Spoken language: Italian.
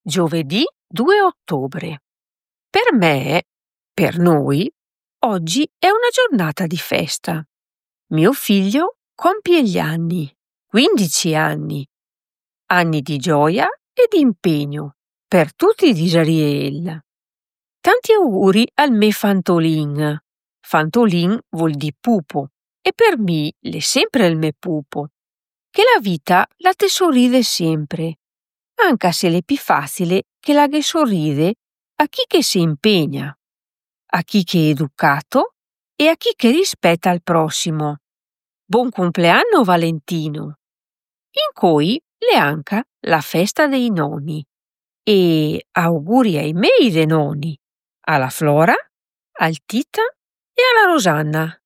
Giovedì 2 ottobre. Per me, per noi, oggi è una giornata di festa. Mio figlio compie gli anni, 15 anni. Anni di gioia e di impegno per tutti di Israel. Tanti auguri al me Fantolin. Fantolin vuol di pupo e per me è sempre il me pupo. Che la vita la te sorride sempre, anche se l'è più facile che la che sorride a chi che si impegna, a chi che è educato e a chi che rispetta il prossimo. Buon compleanno Valentino! In cui le anca la festa dei nonni e auguri ai miei dei nonni, alla Flora, al Tita e alla Rosanna.